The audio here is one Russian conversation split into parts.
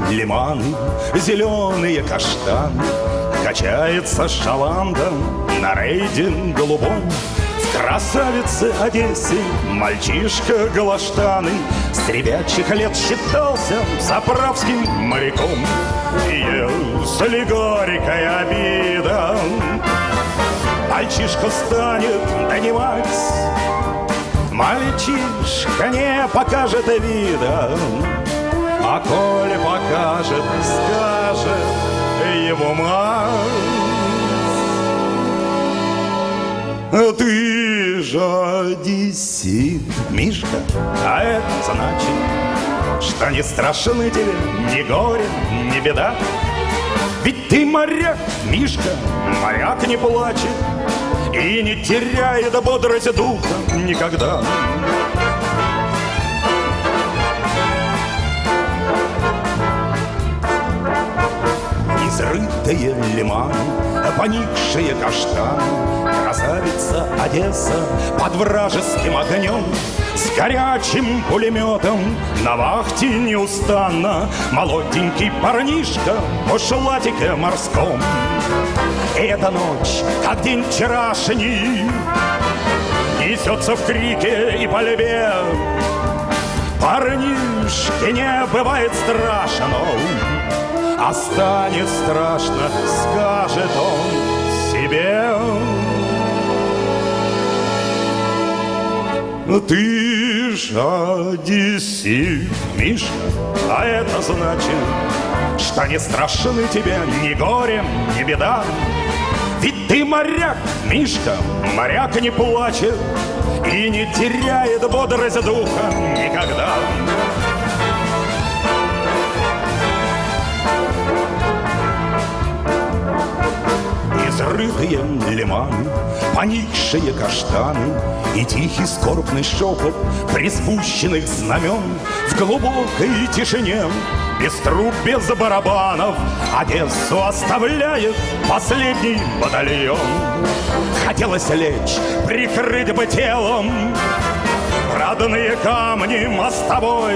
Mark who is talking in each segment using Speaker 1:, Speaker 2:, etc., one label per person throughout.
Speaker 1: лиманы, зеленые каштаны. Качается шаландом на рейде голубом. В красавице Одессе мальчишка галаштаны с ребячих лет считался заправским моряком. Если горькая обида мальчишка станет донимать, мальчишка не покажет вида, а коли покажет, скажет его мать: ты же одессит, Мишка, а это значит, что не страшны тебе ни горе, ни беда. Ведь ты моряк, Мишка, моряк не плачет и не теряет бодрость духа никогда. Изрытые лиманы, поникшие каштаны, красавица Одесса под вражеским огнем. С горячим пулеметом на вахте неустанно молоденький парнишка в шалатике морском. И эта ночь, как день вчерашний, несется в крике и пальбе. Парнишке не бывает страшно, а станет страшно, скажет он себе. Ты же одессит, Мишка, а это значит, что не страшны тебе ни горе, ни беда. Ведь ты моряк, Мишка, моряк не плачет и не теряет бодрость духа никогда. Изрытые лиманы, поникшие каштаны и тихий скорбный шепот приспущенных знамен. В глубокой тишине, без труб, без барабанов, Одессу оставляет последний батальон. Хотелось лечь, прикрыть бы телом родные камни мостовой.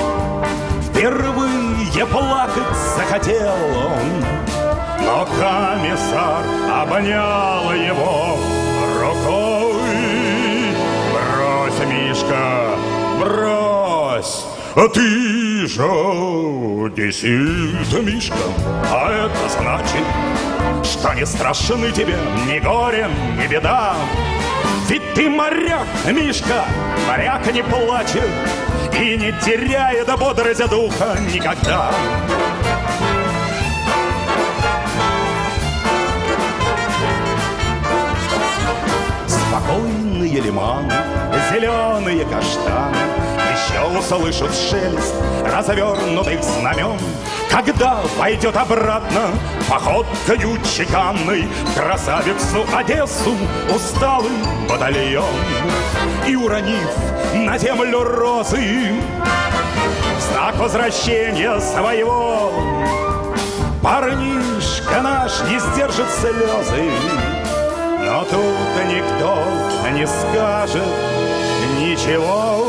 Speaker 1: Впервые плакать захотел он, но комиссар обнял его рукой. Брось, Мишка, брось, ты же одессит, Мишка, а это значит, что не страшны тебе ни горе, ни беда. Ведь ты моряк, Мишка, моряк не плачет и не теряет бодрость духа никогда. Спокойные лиманы, зеленые каштаны еще услышат шелест развернутых знамен. Когда пойдет обратно походкою чеканной красавицу Одессу усталый батальон, и уронив на землю розы в знак возвращения своего, парнишка наш не сдержит слезы. Но тут никто не скажет ничего.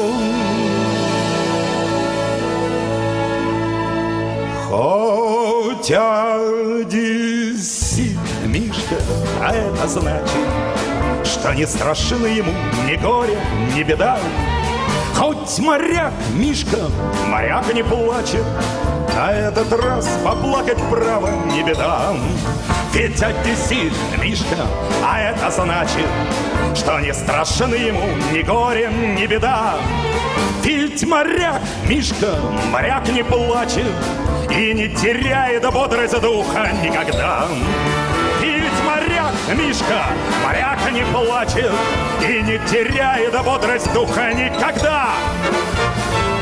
Speaker 1: Хоть одессит, Мишка, а это значит, что не страшны ему ни горе, ни беда. Хоть моряк, Мишка, моряк не плачет, на этот раз поплакать право не беда. Ведь одессит, Мишка, а это значит, что не страшны ему ни горе, ни беда. Ведь моряк, Мишка, моряк не плачет и не теряет бодрость духа никогда. Ведь моряк, Мишка, моряк не плачет и не теряет бодрость духа никогда.